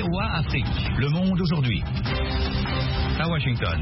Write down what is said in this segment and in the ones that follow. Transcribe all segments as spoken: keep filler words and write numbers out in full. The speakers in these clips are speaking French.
V O A Afrique. Le monde aujourd'hui. À Washington.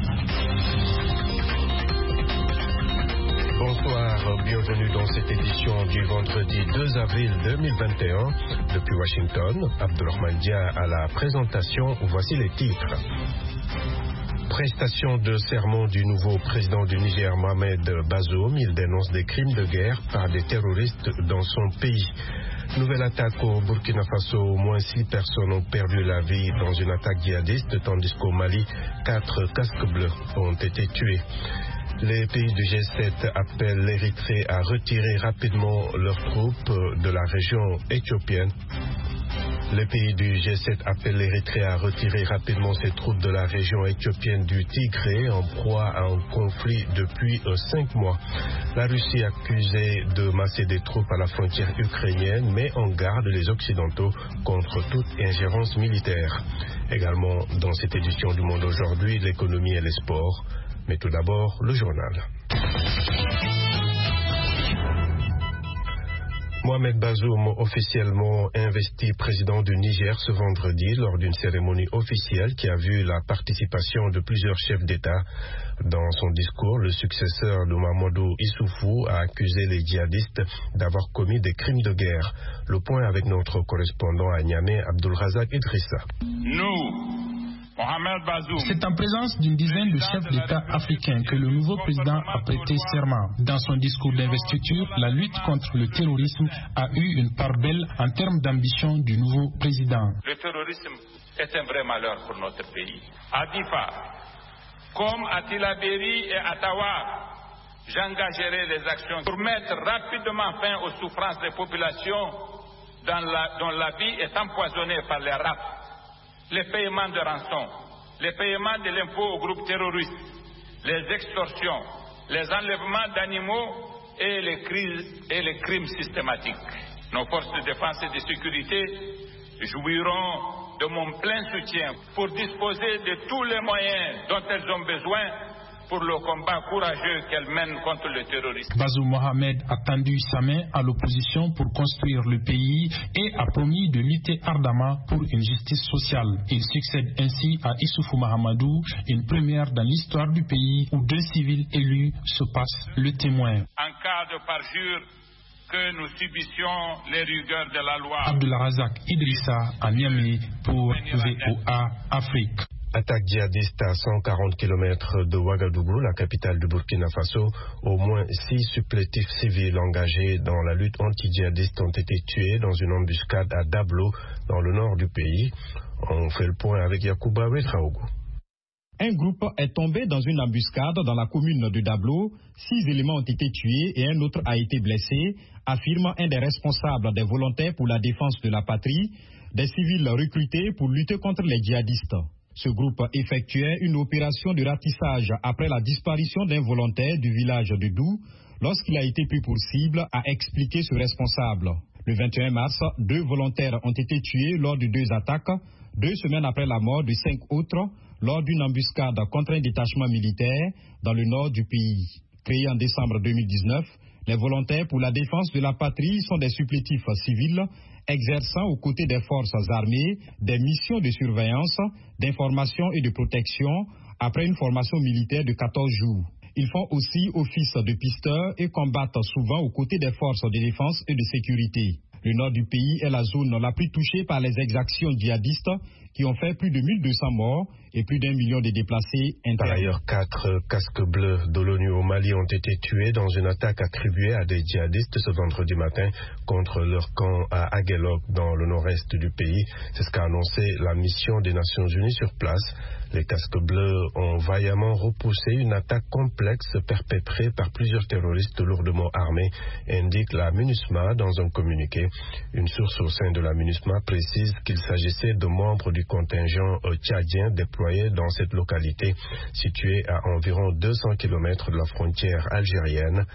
Bonsoir, bienvenue dans cette édition du vendredi deux avril deux mille vingt et un. Depuis Washington, Abdourahmane Dia à la présentation. Voici les titres. Prestation de serment du nouveau président du Niger, Mohamed Bazoum. Il dénonce des crimes de guerre par des terroristes dans son pays. Nouvelle attaque au Burkina Faso. Au moins six personnes ont perdu la vie dans une attaque djihadiste, tandis qu'au Mali, quatre casques bleus ont été tués. Les pays du G sept appellent l'Érythrée à retirer rapidement leurs troupes de la région éthiopienne. Les pays du G sept appellent l'Érythrée à retirer rapidement ses troupes de la région éthiopienne du Tigré, en proie à un conflit depuis cinq mois. La Russie accusée de masser des troupes à la frontière ukrainienne, met en garde les Occidentaux contre toute ingérence militaire. Également dans cette édition du Monde aujourd'hui, l'économie et les sports. Mais tout d'abord, le journal. Mohamed Bazoum, officiellement investi président du Niger ce vendredi lors d'une cérémonie officielle qui a vu la participation de plusieurs chefs d'État. Dans son discours, le successeur de Mamadou Issoufou a accusé les djihadistes d'avoir commis des crimes de guerre. Le point avec notre correspondant à Niamey, Abdulrazak Idrissa. Nous C'est en présence d'une dizaine de chefs d'État africains que le nouveau président a prêté serment. Dans son discours d'investiture, la lutte contre le terrorisme a eu une part belle en termes d'ambition du nouveau président. Le terrorisme est un vrai malheur pour notre pays. À Difa, comme à Tilaberi et à Tawa, j'engagerai les actions pour mettre rapidement fin aux souffrances des populations dans la, dont la vie est empoisonnée par les rafles, les paiements de rançon, les paiements de l'impôt aux groupes terroristes, les extorsions, les enlèvements d'animaux et les crises et les crimes systématiques. Nos forces de défense et de sécurité jouiront de mon plein soutien pour disposer de tous les moyens dont elles ont besoin pour le combat courageux qu'elles mènent contre le terrorisme. Bazoum Mohamed a tendu sa main à l'opposition pour construire le pays et a promis de lutter ardemment pour une justice sociale. Il succède ainsi à Issoufou Mahamadou, une première dans l'histoire du pays où deux civils élus se passent le témoin. En cas de parjure, que nous subissions les rigueurs de la loi. Abdulrazak Idrissa à Niamey pour V O A Afrique. Attaque djihadiste à cent quarante kilomètres de Ouagadougou, la capitale du Burkina Faso. Au moins six supplétifs civils engagés dans la lutte anti-djihadiste ont été tués dans une embuscade à Dablo, dans le nord du pays. On fait le point avec Yacouba Ouedraogo. Un groupe est tombé dans une embuscade dans la commune de Dablo. Six éléments ont été tués et un autre a été blessé, affirme un des responsables des volontaires pour la défense de la patrie, des civils recrutés pour lutter contre les djihadistes. Ce groupe effectuait une opération de ratissage après la disparition d'un volontaire du village de Dou lorsqu'il a été pris pour cible, a expliqué ce responsable. Le vingt et un mars, deux volontaires ont été tués lors de deux attaques, deux semaines après la mort de cinq autres lors d'une embuscade contre un détachement militaire dans le nord du pays. Créés en décembre deux mille dix-neuf, les volontaires pour la défense de la patrie sont des supplétifs civils exerçant aux côtés des forces armées des missions de surveillance, d'information et de protection après une formation militaire de quatorze jours. Ils font aussi office de pisteurs et combattent souvent aux côtés des forces de défense et de sécurité. Le nord du pays est la zone la plus touchée par les exactions djihadistes qui ont fait plus de mille deux cents morts et plus d'un million de déplacés internes. Par ailleurs, quatre casques bleus de l'ONU au Mali ont été tués dans une attaque attribuée à des djihadistes ce vendredi matin contre leur camp à Aguelok dans le nord-est du pays. C'est ce qu'a annoncé la mission des Nations Unies sur place. Les casques bleus ont vaillamment repoussé une attaque complexe perpétrée par plusieurs terroristes lourdement armés, indique la MINUSMA dans un communiqué. Une source au sein de la MINUSMA précise qu'il s'agissait de membres du contingent tchadien déployé dans cette localité située à environ deux cents kilomètres de la frontière algérienne.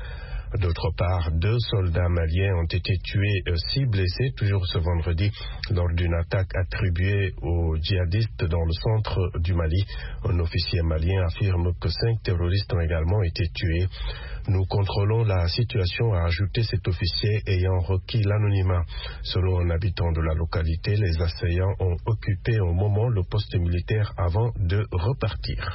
D'autre part, deux soldats maliens ont été tués, six blessés, toujours ce vendredi, lors d'une attaque attribuée aux djihadistes dans le centre du Mali. Un officier malien affirme que cinq terroristes ont également été tués. Nous contrôlons la situation, a ajouté cet officier ayant requis l'anonymat. Selon un habitant de la localité, les assaillants ont occupé au moment le poste militaire avant de repartir.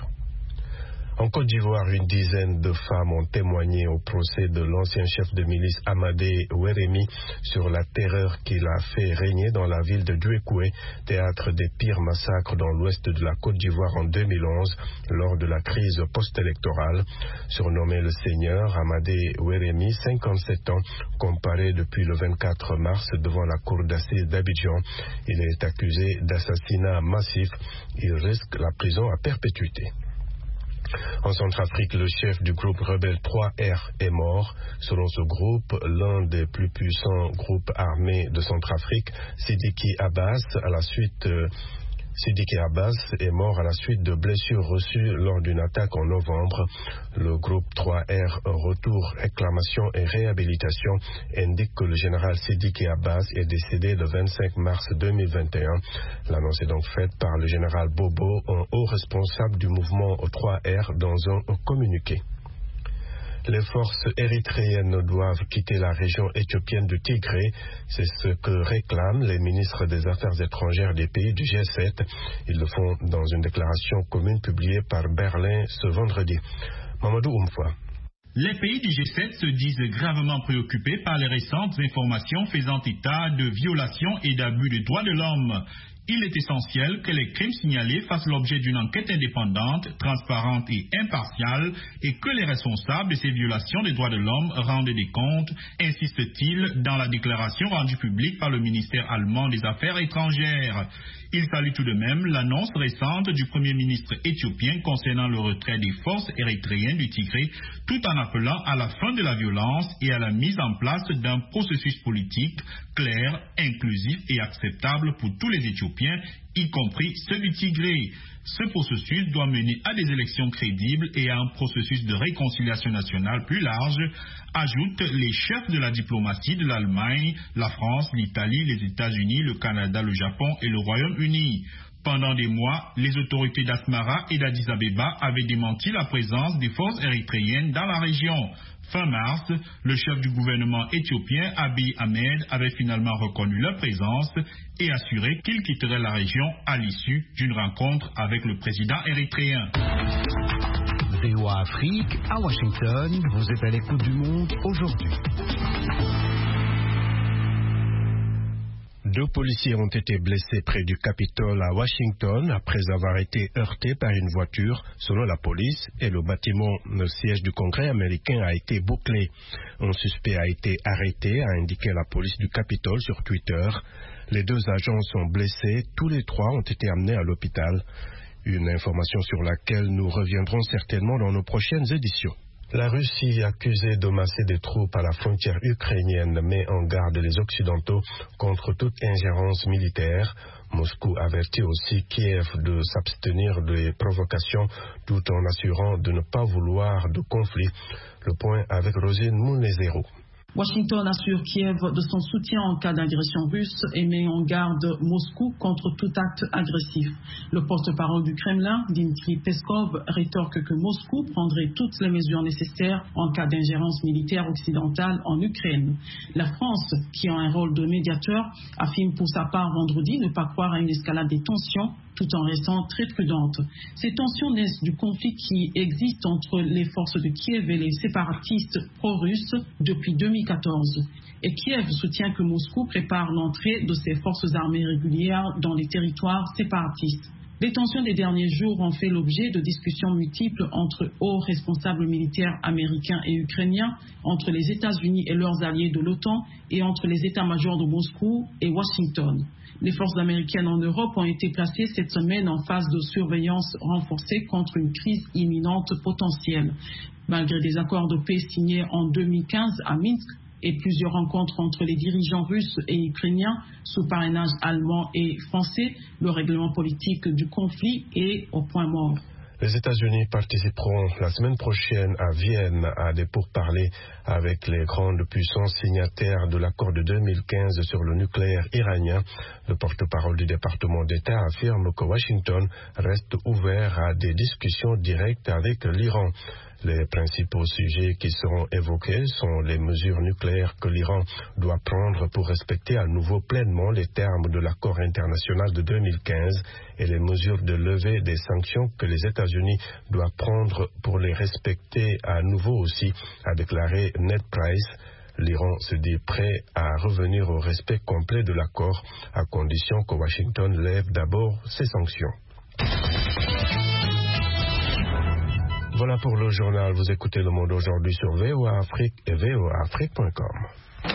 En Côte d'Ivoire, une dizaine de femmes ont témoigné au procès de l'ancien chef de milice Amadé Ouérémy sur la terreur qu'il a fait régner dans la ville de Duékoué, théâtre des pires massacres dans l'ouest de la Côte d'Ivoire en deux mille onze, lors de la crise post-électorale. Surnommé le Seigneur, Amadé Ouérémy, cinquante-sept ans, comparé depuis le vingt-quatre mars devant la cour d'assises d'Abidjan. Il est accusé d'assassinat massif. Il risque la prison à perpétuité. En Centrafrique, le chef du groupe rebelle trois R est mort. Selon ce groupe, l'un des plus puissants groupes armés de Centrafrique, Sidiki Abbas, à la suite... Euh, Sidiki Abbas est mort à la suite de blessures reçues lors d'une attaque en novembre. Le groupe trois R Retour, Réclamation et Réhabilitation indique que le général Sidiki Abbas est décédé le vingt-cinq mars deux mille vingt et un. L'annonce est donc faite par le général Bobo, un haut responsable du mouvement trois R, dans un communiqué. Les forces érythréennes doivent quitter la région éthiopienne du Tigré. C'est ce que réclament les ministres des Affaires étrangères des pays du G sept. Ils le font dans une déclaration commune publiée par Berlin ce vendredi. Mamadou Oumfoua. Les pays du G sept se disent gravement préoccupés par les récentes informations faisant état de violations et d'abus des droits de l'homme. Il est essentiel que les crimes signalés fassent l'objet d'une enquête indépendante, transparente et impartiale et que les responsables de ces violations des droits de l'homme rendent des comptes, insiste-t-il dans la déclaration rendue publique par le ministère allemand des Affaires étrangères. Il salue tout de même l'annonce récente du Premier ministre éthiopien concernant le retrait des forces érythréennes du Tigré, tout en appelant à la fin de la violence et à la mise en place d'un processus politique clair, inclusif et acceptable pour tous les Éthiopiens, y compris ceux du Tigré. Ce processus doit mener à des élections crédibles et à un processus de réconciliation nationale plus large, ajoutent les chefs de la diplomatie de l'Allemagne, la France, l'Italie, les États-Unis, le Canada, le Japon et le Royaume-Uni. Pendant des mois, les autorités d'Asmara et d'Addis Abeba avaient démenti la présence des forces érythréennes dans la région. Fin mars, le chef du gouvernement éthiopien, Abiy Ahmed, avait finalement reconnu leur présence et assuré qu'il quitterait la région à l'issue d'une rencontre avec le président érythréen. V O A Afrique, à Washington, vous êtes à l'écoute du monde aujourd'hui. Deux policiers ont été blessés près du Capitole à Washington après avoir été heurtés par une voiture, selon la police, et le bâtiment, le siège du Congrès américain, a été bouclé. Un suspect a été arrêté, a indiqué la police du Capitole sur Twitter. Les deux agents sont blessés, tous les trois ont été amenés à l'hôpital. Une information sur laquelle nous reviendrons certainement dans nos prochaines éditions. La Russie, accusée de masser des troupes à la frontière ukrainienne, met en garde les Occidentaux contre toute ingérence militaire. Moscou avertit aussi Kiev de s'abstenir des provocations tout en assurant de ne pas vouloir de conflit. Le point avec Rosine Mounezero. Washington assure Kiev de son soutien en cas d'agression russe et met en garde Moscou contre tout acte agressif. Le porte-parole du Kremlin, Dmitry Peskov, rétorque que Moscou prendrait toutes les mesures nécessaires en cas d'ingérence militaire occidentale en Ukraine. La France, qui a un rôle de médiateur, affirme pour sa part vendredi ne pas croire à une escalade des tensions, tout en restant très prudente. Ces tensions naissent du conflit qui existe entre les forces de Kiev et les séparatistes pro-russes depuis deux mille quatorze. Et Kiev soutient que Moscou prépare l'entrée de ses forces armées régulières dans les territoires séparatistes. Les tensions des derniers jours ont fait l'objet de discussions multiples entre hauts responsables militaires américains et ukrainiens, entre les États-Unis et leurs alliés de l'OTAN et entre les états-majors de Moscou et Washington. Les forces américaines en Europe ont été placées cette semaine en phase de surveillance renforcée contre une crise imminente potentielle. Malgré des accords de paix signés en deux mille quinze à Minsk et plusieurs rencontres entre les dirigeants russes et ukrainiens sous parrainage allemand et français, le règlement politique du conflit est au point mort. Les États-Unis participeront la semaine prochaine à Vienne à des pourparlers avec les grandes puissances signataires de l'accord de deux mille quinze sur le nucléaire iranien. Le porte-parole du département d'État affirme que Washington reste ouvert à des discussions directes avec l'Iran. Les principaux sujets qui seront évoqués sont les mesures nucléaires que l'Iran doit prendre pour respecter à nouveau pleinement les termes de l'accord international de deux mille quinze et les mesures de levée des sanctions que les États-Unis doivent prendre pour les respecter à nouveau aussi, a déclaré Ned Price. L'Iran se dit prêt à revenir au respect complet de l'accord, à condition que Washington lève d'abord ses sanctions. Voilà pour le journal. Vous écoutez Le Monde aujourd'hui sur V O A Afrique et V O A Afrique point com.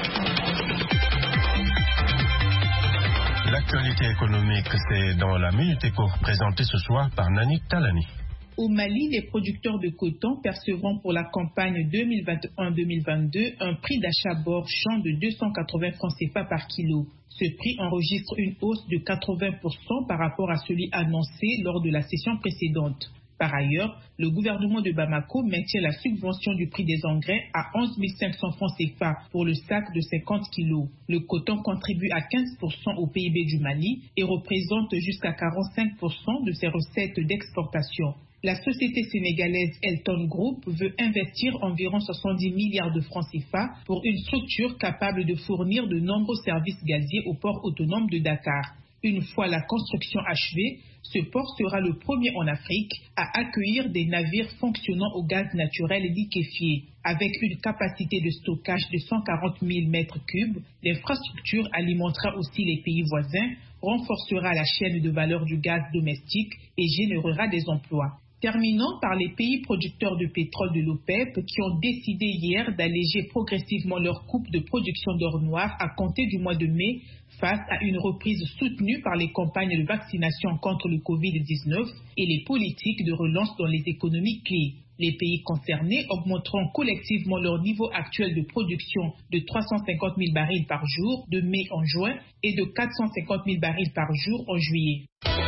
L'actualité économique, c'est dans la Minute Éco, présentée ce soir par Nani Talani. Au Mali, les producteurs de coton percevront pour la campagne deux mille vingt et un deux mille vingt-deux un prix d'achat borchant de deux cent quatre-vingts francs C F A par kilo. Ce prix enregistre une hausse de quatre-vingts pour cent par rapport à celui annoncé lors de la session précédente. Par ailleurs, le gouvernement de Bamako maintient la subvention du prix des engrais à onze mille cinq cents francs C F A pour le sac de cinquante kilos. Le coton contribue à quinze pour cent au P I B du Mali et représente jusqu'à quarante-cinq pour cent de ses recettes d'exportation. La société sénégalaise Elton Group veut investir environ soixante-dix milliards de francs C F A pour une structure capable de fournir de nombreux services gaziers au port autonome de Dakar. Une fois la construction achevée, ce port sera le premier en Afrique à accueillir des navires fonctionnant au gaz naturel liquéfié. Avec une capacité de stockage de cent quarante mille mètres cubes, l'infrastructure alimentera aussi les pays voisins, renforcera la chaîne de valeur du gaz domestique et générera des emplois. Terminons par les pays producteurs de pétrole de l'OPEP qui ont décidé hier d'alléger progressivement leur coupe de production d'or noir à compter du mois de mai face à une reprise soutenue par les campagnes de vaccination contre le covid dix-neuf et les politiques de relance dans les économies clés. Les pays concernés augmenteront collectivement leur niveau actuel de production de trois cent cinquante mille barils par jour de mai en juin et de quatre cent cinquante mille barils par jour en juillet.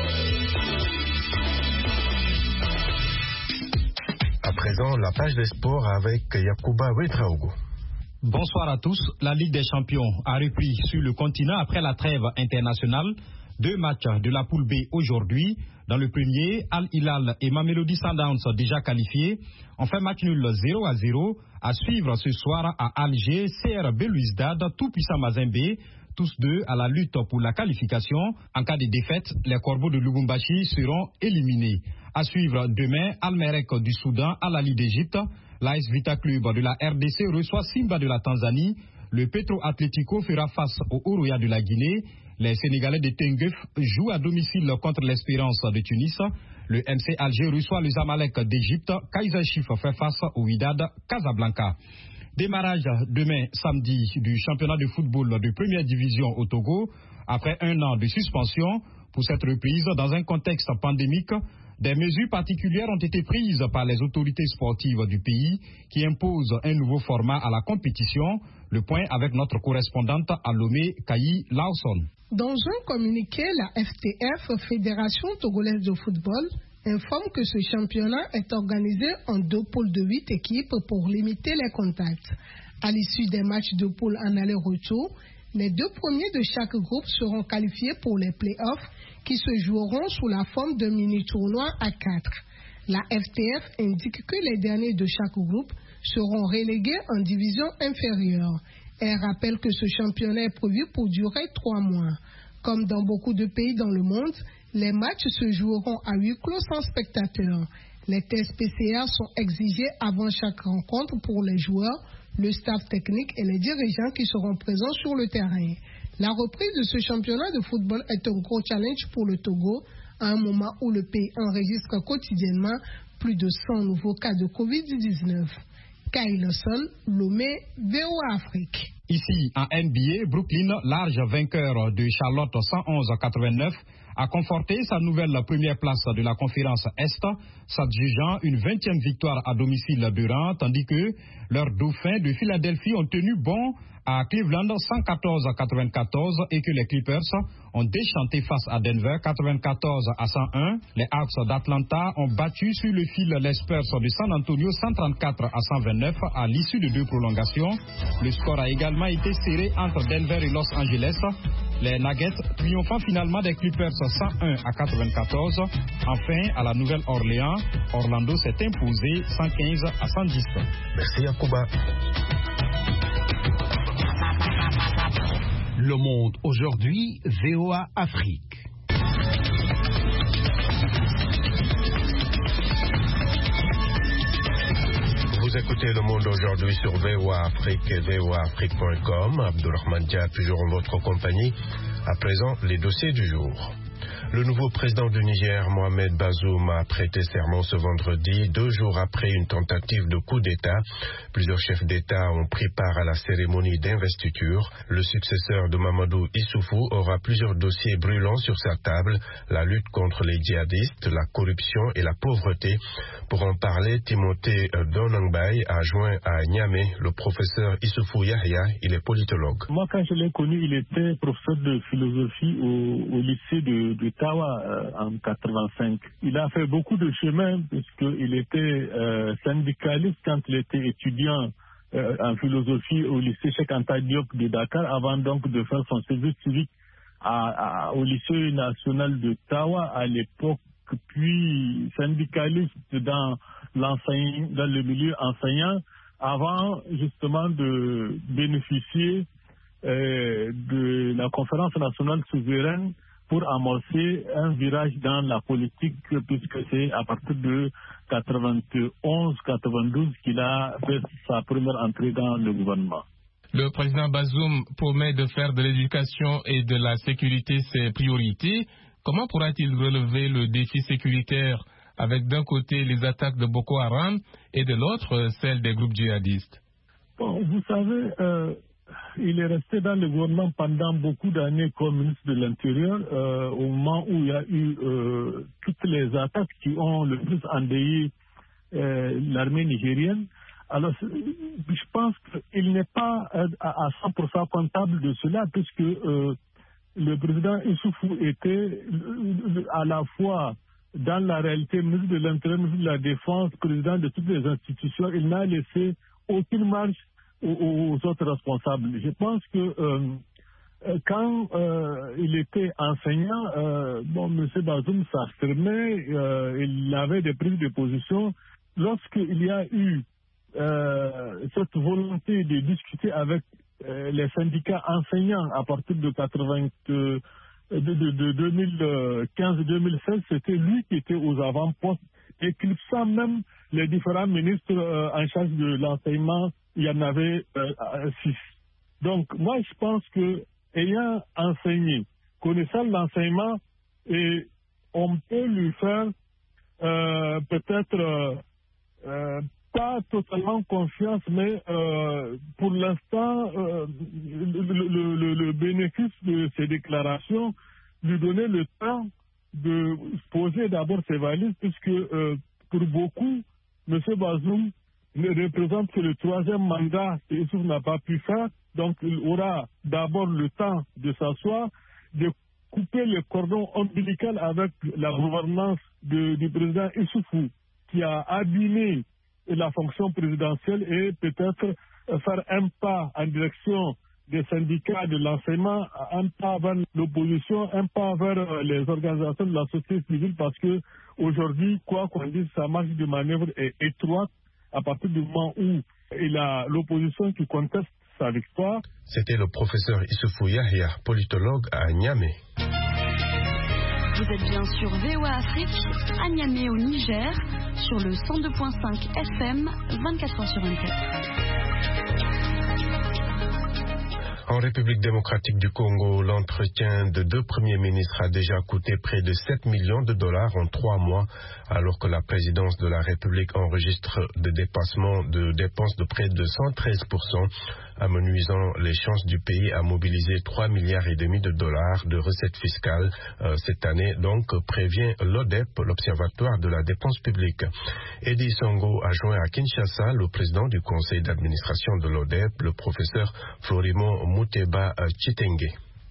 À présent, la page des sports avec Yacouba Ouedraogo. Bonsoir à tous. La Ligue des Champions a repris sur le continent après la trêve internationale. Deux matchs de la poule B aujourd'hui. Dans le premier, Al Hilal et Mamelodi Sundowns déjà qualifiés. On fait match nul zéro à zéro. À suivre ce soir à Alger, C R Belouizdad, tout puissant Mazembe. Tous deux à la lutte pour la qualification. En cas de défaite, les Corbeaux de Lubumbashi seront éliminés. À suivre demain, Al Merrek du Soudan à la Ligue d'Égypte. L'A S Vita Club de la R D C reçoit Simba de la Tanzanie. Le Petro Atlético fera face au Oroya de la Guinée. Les Sénégalais de Tenguef jouent à domicile contre l'Espérance de Tunis. Le M C Alger reçoit le Zamalek d'Égypte. Kaizer Chiefs fait face au Wydad Casablanca. Démarrage demain samedi du championnat de football de première division au Togo. Après un an de suspension, pour cette reprise dans un contexte pandémique, des mesures particulières ont été prises par les autorités sportives du pays qui imposent un nouveau format à la compétition. Le point avec notre correspondante à Lomé, Kayi Lawson. Dans un communiqué, la F T F, Fédération togolaise de football, informe que ce championnat est organisé en deux poules de huit équipes pour limiter les contacts. À l'issue des matchs de poule en aller-retour, les deux premiers de chaque groupe seront qualifiés pour les play-offs qui se joueront sous la forme d'un mini-tournoi à quatre. La F T F indique que les derniers de chaque groupe seront relégués en division inférieure. Elle rappelle que ce championnat est prévu pour durer trois mois. Comme dans beaucoup de pays dans le monde, les matchs se joueront à huis clos sans spectateurs. Les tests P C R sont exigés avant chaque rencontre pour les joueurs, le staff technique et les dirigeants qui seront présents sur le terrain. La reprise de ce championnat de football est un gros challenge pour le Togo, à un moment où le pays enregistre quotidiennement plus de cent nouveaux cas de covid dix-neuf. Kyle Lawson, Lomé, V O A Afrique. Ici, en N B A, Brooklyn, large vainqueur de Charlotte cent onze à quatre-vingt-neuf, a conforté sa nouvelle première place de la conférence Est, s'adjugeant une vingtième victoire à domicile de rang, tandis que leurs dauphins de Philadelphie ont tenu bon à Cleveland cent quatorze à quatre-vingt-quatorze et que les Clippers ont déchanté face à Denver quatre-vingt-quatorze à cent un. Les Hawks d'Atlanta ont battu sur le fil les Spurs de San Antonio cent trente-quatre à cent vingt-neuf à l'issue de deux prolongations. Le score a également été serré entre Denver et Los Angeles. Les Nuggets triomphant finalement des Clippers cent un à quatre-vingt-quatorze. Enfin, à la Nouvelle-Orléans, Orlando s'est imposé cent quinze à cent dix. Merci Yacouba. Le Monde aujourd'hui, V O A Afrique. Vous écoutez Le Monde aujourd'hui sur V O A Afrique et V O A Afrique point com. Abdourahmane Dia, toujours en votre compagnie. À présent, les dossiers du jour. Le nouveau président du Niger, Mohamed Bazoum, a prêté serment ce vendredi, deux jours après une tentative de coup d'État. Plusieurs chefs d'État ont pris part à la cérémonie d'investiture. Le successeur de Mamadou Issoufou aura plusieurs dossiers brûlants sur sa table, la lutte contre les djihadistes, la corruption et la pauvreté. Pour en parler, Timothée Donangbay a joint à Niamey le professeur Issoufou Yahya, il est politologue. Moi, quand je l'ai connu, il était professeur de philosophie au, au lycée de, de Tawa euh, en quatre-vingt-cinq. Il a fait beaucoup de chemin puisqu'il était euh, syndicaliste quand il était étudiant euh, en philosophie au lycée Cheikh Anta Diop de Dakar avant donc de faire son service civique à, à, au lycée national de Tawa à l'époque, puis syndicaliste dans, dans le milieu enseignant avant justement de bénéficier euh, de la conférence nationale souveraine pour amorcer un virage dans la politique, puisque c'est à partir de quatre-vingt-onze quatre-vingt-douze qu'il a fait sa première entrée dans le gouvernement. Le président Bazoum promet de faire de l'éducation et de la sécurité ses priorités. Comment pourra-t-il relever le défi sécuritaire avec d'un côté les attaques de Boko Haram et de l'autre celles des groupes djihadistes? Bon, vous savez, euh, il est resté dans le gouvernement pendant beaucoup d'années comme ministre de l'Intérieur, euh, au moment où il y a eu euh, toutes les attaques qui ont le plus endeuillé euh, l'armée nigérienne. Alors, je pense qu'il n'est pas à cent pour cent comptable de cela, puisque euh, le président Issoufou était à la fois, dans la réalité, ministre de l'Intérieur, ministre de la Défense, président de toutes les institutions. Il n'a laissé aucune marge aux, aux autres responsables. Je pense que euh, quand euh, il était enseignant, euh, bon, M. Bazoum s'affirmait, euh, il avait des prises de position. Lorsqu'il y a eu euh, cette volonté de discuter avec euh, les syndicats enseignants à partir de quatre-vingts, de, de, de deux mille quinze deux mille seize, c'était lui qui était aux avant-postes, éclipsant même les différents ministres euh, en charge de l'enseignement. Il y en avait euh, six. Donc, moi, je pense que ayant enseigné, connaissant l'enseignement, et on peut lui faire euh, peut-être euh, euh, pas totalement confiance, mais euh, pour l'instant, euh, le, le, le, le bénéfice de ces déclarations, lui donner le temps de poser d'abord ses valises, puisque euh, pour beaucoup, M. Bazoum ne représente que le troisième mandat que Issoufou n'a pas pu faire. Donc, il aura d'abord le temps de s'asseoir, de couper le cordon ombilical avec la gouvernance de, du président Issoufou, qui a abîmé la fonction présidentielle, et peut-être faire un pas en direction des syndicats de l'enseignement, un pas vers l'opposition, un pas vers les organisations de la société civile, parce que aujourd'hui, quoi qu'on dise, sa marge de manœuvre est étroite à partir du moment où il a l'opposition qui conteste sa victoire. C'était le professeur Issoufou Yahya, politologue à Niamey. Vous êtes bien sur V O A Afrique, à Niamey au Niger, sur le cent deux virgule cinq F M, vingt-quatre heures sur vingt-quatre. En République démocratique du Congo, l'entretien de deux premiers ministres a déjà coûté près de sept millions de dollars en trois mois, alors que la présidence de la République enregistre des dépassements de dépenses de près de cent treize pour cent, amenuisant les chances du pays à mobiliser trois milliards et demi de dollars de recettes fiscales euh, cette année, donc prévient l'O D E P, l'Observatoire de la dépense publique. Edi Songo a joint à Kinshasa le président du conseil d'administration de l'O D E P, le professeur Florimond Muteba Chitenge.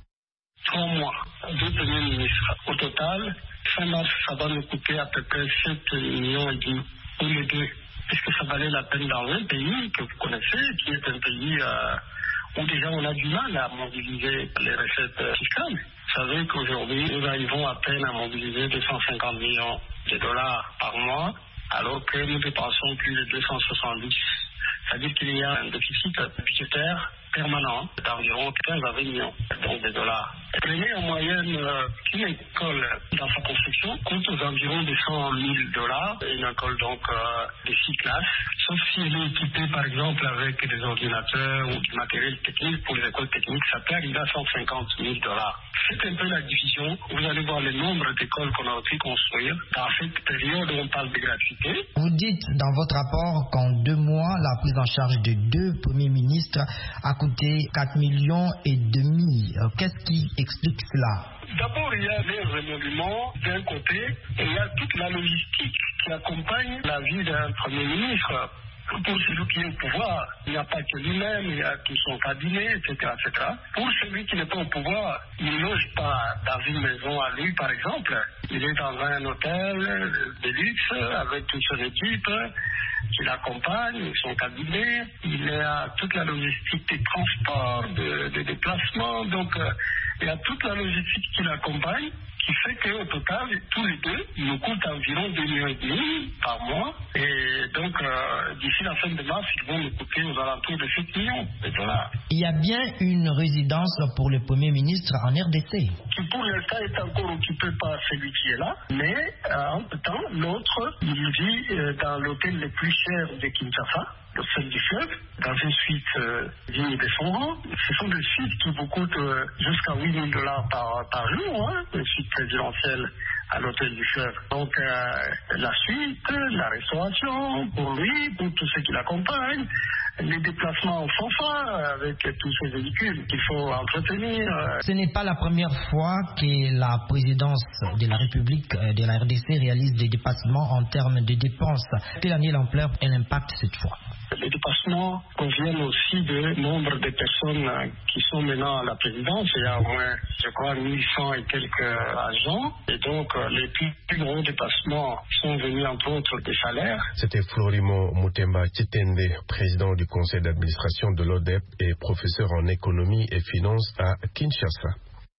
Trois mois, deux premiers ministres. Au total, fin mars, ça va nous coûter à peu près sept millions et demi pour les deux. Est-ce que ça valait la peine dans un pays que vous connaissez, qui est un pays euh, où déjà on a du mal à mobiliser les recettes fiscales? Vous savez qu'aujourd'hui, nous arrivons à peine à mobiliser deux cent cinquante millions de dollars par mois, alors que nous dépensons plus de deux cent soixante-dix. C'est-à-dire qu'il y a un déficit budgétaire permanent d'environ quinze à vingt millions donc de dollars. Prenez en moyenne euh, une école dans sa construction coûte aux environs de cent mille dollars, une école donc euh, de six classes, sauf si elle est équipée par exemple avec des ordinateurs ou du matériel technique. Pour les écoles techniques, ça peut arriver à cent cinquante mille dollars. C'est un peu la division. Vous allez voir le nombre d'écoles qu'on a pu construire dans cette période où on parle de gratuité. Vous dites dans votre rapport qu'en deux mois, la prise en charge de deux premiers ministres a coûté quatre millions et demi. Qu'est-ce qui explique cela? D'abord, il y a les remoulements d'un côté et il y a toute la logistique qui accompagne la vie d'un premier ministre. Pour celui qui est au pouvoir, il n'y a pas que lui-même, il y a tout son cabinet, et cetera, et cetera. Pour celui qui n'est pas au pouvoir, il ne loge pas dans une maison à lui, par exemple. Il est dans un hôtel de luxe avec toute son équipe qui l'accompagne, son cabinet. Il y a toute la logistique des transports, de, de déplacements. Donc, euh, il y a toute la logistique qui l'accompagne, qui fait qu'au total, tous les deux, ils nous coûtent environ deux millions et demi par mois. Et donc, euh, d'ici la fin de mars, ils vont nous coûter aux alentours de sept millions de dollars. Il y a bien une résidence pour le Premier ministre en R D C. Qui pour l'instant est encore occupé par celui qui est là. Mais, euh, en même temps, l'autre, il vit euh, dans l'hôtel le plus cher de Kinshasa, le Sel du Fleuve, dans une suite euh, digne de son rang. Ce sont des suites qui vous coûtent euh, jusqu'à huit mille dollars par, par jour, hein, une suite présidentielle à l'hôtel du Fleuve. Donc euh, la suite, la restauration pour lui, pour tous ceux qui l'accompagnent, les déplacements en fanfare avec tous ces véhicules qu'il faut entretenir. Ce n'est pas la première fois que la présidence de la République de la R D C réalise des dépassements en termes de dépenses. Quelle en est l'ampleur et l'impact cette fois? Les dépassements proviennent aussi du nombre de personnes qui sont maintenant à la présidence. Il y a au moins, je crois, mille cent et quelques agents. Et donc, les plus, plus gros dépassements sont venus, entre autres, des salaires. C'était Florimond Muteba Chitende, président du conseil d'administration de l'O D E P et professeur en économie et finances à Kinshasa.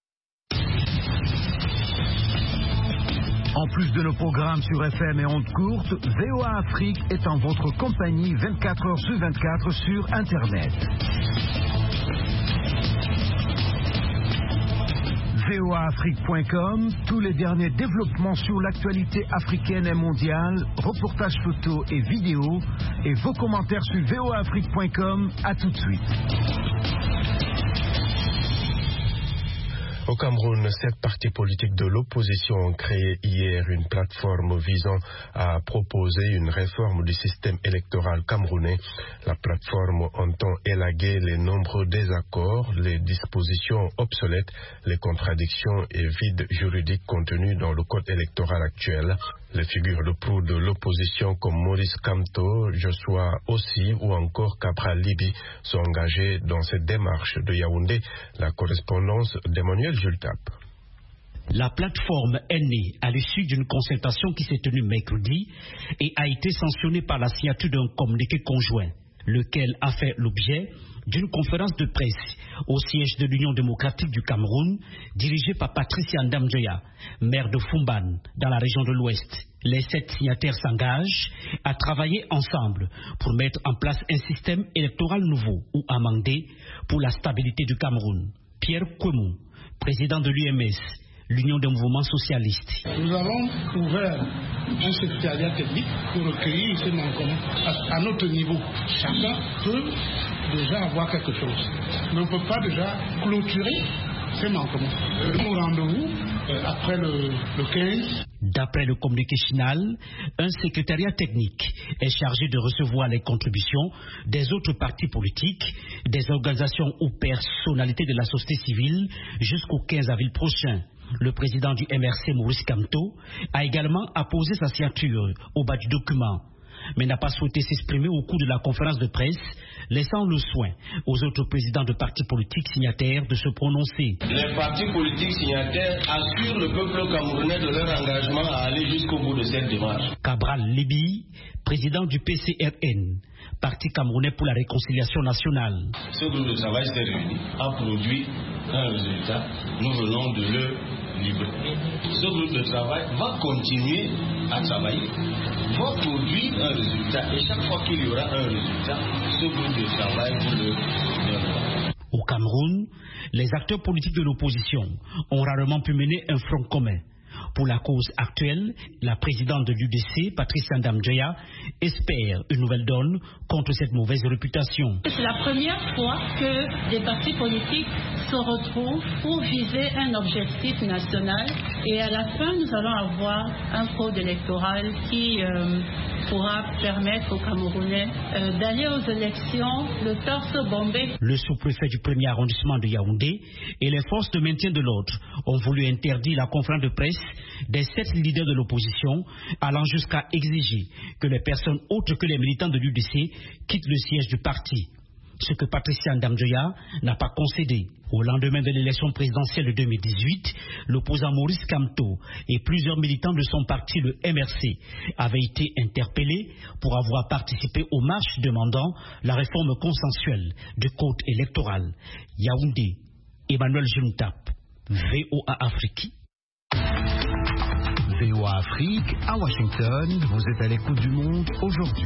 En plus de nos programmes sur F M et ondes courtes, V O A Afrique est en votre compagnie vingt-quatre heures sur vingt-quatre sur Internet. V O A Afrique point com, tous les derniers développements sur l'actualité africaine et mondiale, reportages photos et vidéos, et vos commentaires sur V O A Afrique point com. À tout de suite. Au Cameroun, sept partis politiques de l'opposition ont créé hier une plateforme visant à proposer une réforme du système électoral camerounais. La plateforme entend élaguer les nombreux désaccords, les dispositions obsolètes, les contradictions et vides juridiques contenus dans le code électoral actuel. Les figures de proue de l'opposition comme Maurice Kamto, Joshua Ossi ou encore Cabral Libi sont engagés dans cette démarche. De Yaoundé, la correspondance d'Emmanuel Jultap. La plateforme est née à l'issue d'une concertation qui s'est tenue mercredi et a été sanctionnée par la signature d'un communiqué conjoint, lequel a fait l'objet d'une conférence de presse au siège de l'Union démocratique du Cameroun, dirigée par Patricia Ndamjoya, maire de Fumban, dans la région de l'Ouest. Les sept signataires s'engagent à travailler ensemble pour mettre en place un système électoral nouveau ou amendé pour la stabilité du Cameroun. Pierre Kwemou, président de l'U M S, l'Union des mouvements socialistes. Nous avons ouvert un secrétariat technique pour recueillir ces manquements à, à notre niveau. Chacun peut déjà avoir quelque chose. Mais on ne peut pas déjà clôturer ces manquements. Nous rendez-vous euh, après le, le quinze. D'après le communiqué final, un secrétariat technique est chargé de recevoir les contributions des autres partis politiques, des organisations ou personnalités de la société civile jusqu'au quinze avril prochain. Le président du M R C, Maurice Kamto, a également apposé sa signature au bas du document, mais n'a pas souhaité s'exprimer au cours de la conférence de presse, laissant le soin aux autres présidents de partis politiques signataires de se prononcer. Les partis politiques signataires assurent le peuple camerounais de leur engagement à aller jusqu'au bout de cette démarche. Cabral Libi, président du P C R N, Parti camerounais pour la réconciliation nationale. Ce groupe de travail s'est réuni, a produit un résultat, nous venons de le libérer. Ce groupe de travail va continuer à travailler, va produire un résultat, et chaque fois qu'il y aura un résultat, ce groupe de travail vous le donnera. Au Cameroun, les acteurs politiques de l'opposition ont rarement pu mener un front commun. Pour la cause actuelle, la présidente de l'U D C, Patricia Ndamjoya, espère une nouvelle donne contre cette mauvaise réputation. C'est la première fois que des partis politiques se retrouvent pour viser un objectif national et à la fin, nous allons avoir un code électoral qui euh, pourra permettre aux Camerounais euh, d'aller aux élections le torse bombé. Le sous-préfet du premier arrondissement de Yaoundé et les forces de maintien de l'ordre ont voulu interdire la conférence de presse des sept leaders de l'opposition, allant jusqu'à exiger que les personnes autres que les militants de l'U D C quittent le siège du parti. Ce que Patricia Ndamjoya n'a pas concédé. Au lendemain de l'élection présidentielle de deux mille dix-huit, l'opposant Maurice Kamto et plusieurs militants de son parti, le M R C, avaient été interpellés pour avoir participé aux marches demandant la réforme consensuelle du code électoral. Yaoundé, Emmanuel Juntap, V O A Afrique. V O A Afrique, à Washington, vous êtes à l'écoute du monde aujourd'hui.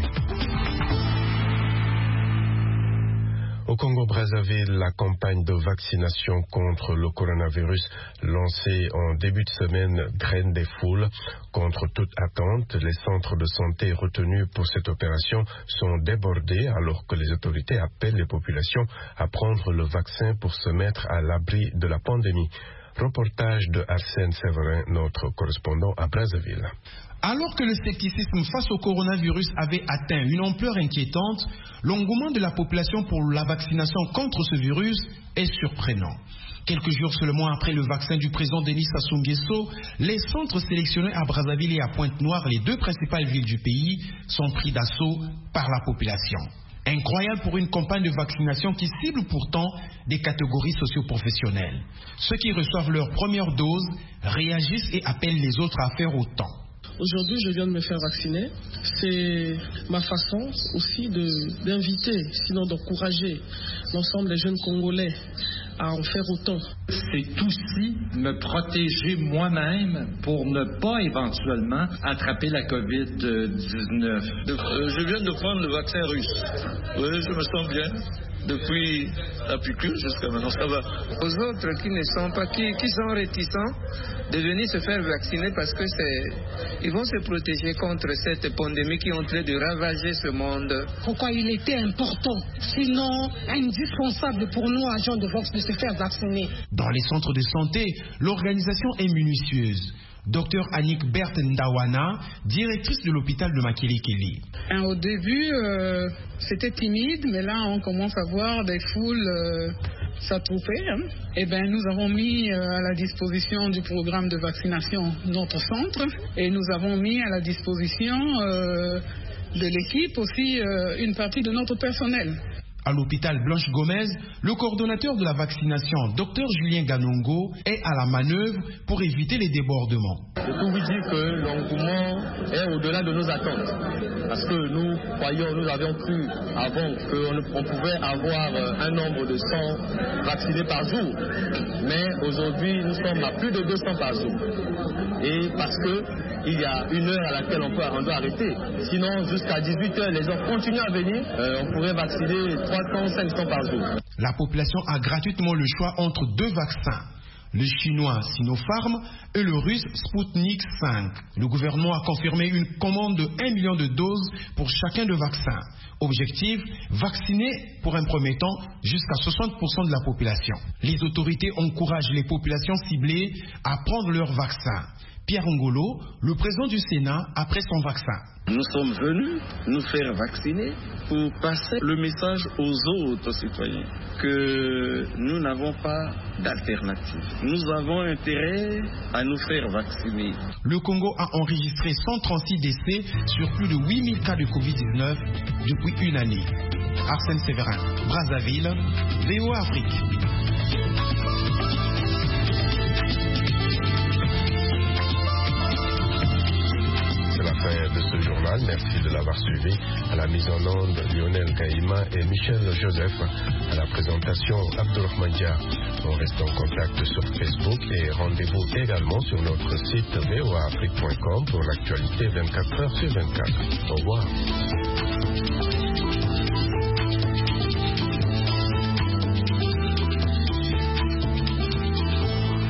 Au Congo-Brazzaville, la campagne de vaccination contre le coronavirus lancée en début de semaine draine des foules. Contre toute attente, les centres de santé retenus pour cette opération sont débordés alors que les autorités appellent les populations à prendre le vaccin pour se mettre à l'abri de la pandémie. Reportage de Arsène Séverin, notre correspondant à Brazzaville. Alors que le scepticisme face au coronavirus avait atteint une ampleur inquiétante, l'engouement de la population pour la vaccination contre ce virus est surprenant. Quelques jours seulement après le vaccin du président Denis Sassou Nguesso, les centres sélectionnés à Brazzaville et à Pointe-Noire, les deux principales villes du pays, sont pris d'assaut par la population. Incroyable pour une campagne de vaccination qui cible pourtant des catégories socio-professionnelles. Ceux qui reçoivent leur première dose réagissent et appellent les autres à faire autant. Aujourd'hui, je viens de me faire vacciner. C'est ma façon aussi de, d'inviter, sinon d'encourager l'ensemble des jeunes Congolais à en faire autant. C'est aussi me protéger moi-même pour ne pas éventuellement attraper la covid dix-neuf. Euh, je viens de prendre le vaccin russe. Oui, je me sens bien. Depuis la piqûre jusqu'à maintenant, ça va. Aux autres qui ne sont pas, qui, qui sont réticents de venir se faire vacciner parce que c'est, ils vont se protéger contre cette pandémie qui est en train de ravager ce monde. Pourquoi il était important, sinon indispensable pour nous, agents de Vox, de se faire vacciner. Dans les centres de santé, l'organisation est minutieuse. Docteur Annick Berthe Ndawana, directrice de l'hôpital de Makelekele. Au début, euh, c'était timide, mais là, on commence à voir des foules euh, s'attrouper. Hein. Eh bien, nous avons mis euh, à la disposition du programme de vaccination notre centre et nous avons mis à la disposition euh, de l'équipe aussi euh, une partie de notre personnel. À l'hôpital Blanche Gomez, le coordonnateur de la vaccination, docteur Julien Ganongo, est à la manœuvre pour éviter les débordements. Je peux vous dire que l'engouement est au-delà de nos attentes. Parce que nous croyons, nous avions cru avant qu'on pouvait avoir un nombre de cent vaccinés par jour. Mais aujourd'hui, nous sommes à plus de deux cents par jour. Et parce qu'il y a une heure à laquelle on, peut, on doit arrêter. Sinon, jusqu'à dix-huit heures, les gens continuent à venir. Euh, on pourrait vacciner trois cents, cinq cents par jour. La population a gratuitement le choix entre deux vaccins. le chinois Sinopharm et le russe Sputnik cinq. Le gouvernement a confirmé une commande de un million de doses pour chacun de vaccins. Objectif, vacciner pour un premier temps jusqu'à soixante pour cent de la population. Les autorités encouragent les populations ciblées à prendre leur vaccin. Pierre Ngolo, le président du Sénat, après son vaccin. Nous sommes venus nous faire vacciner pour passer le message aux autres citoyens que nous n'avons pas d'alternative. Nous avons intérêt à nous faire vacciner. Le Congo a enregistré cent trente-six décès sur plus de huit mille cas de covid dix-neuf depuis une année. Arsène Séverin, Brazzaville, V O A Afrique. De ce journal, merci de l'avoir suivi. À la mise en onde, Lionel Gaïma et Michel Joseph. À la présentation, Abdourahmane Dia. On reste en contact sur Facebook et rendez-vous également sur notre site v o a afrique point com pour l'actualité vingt-quatre heures sur vingt-quatre. Au revoir.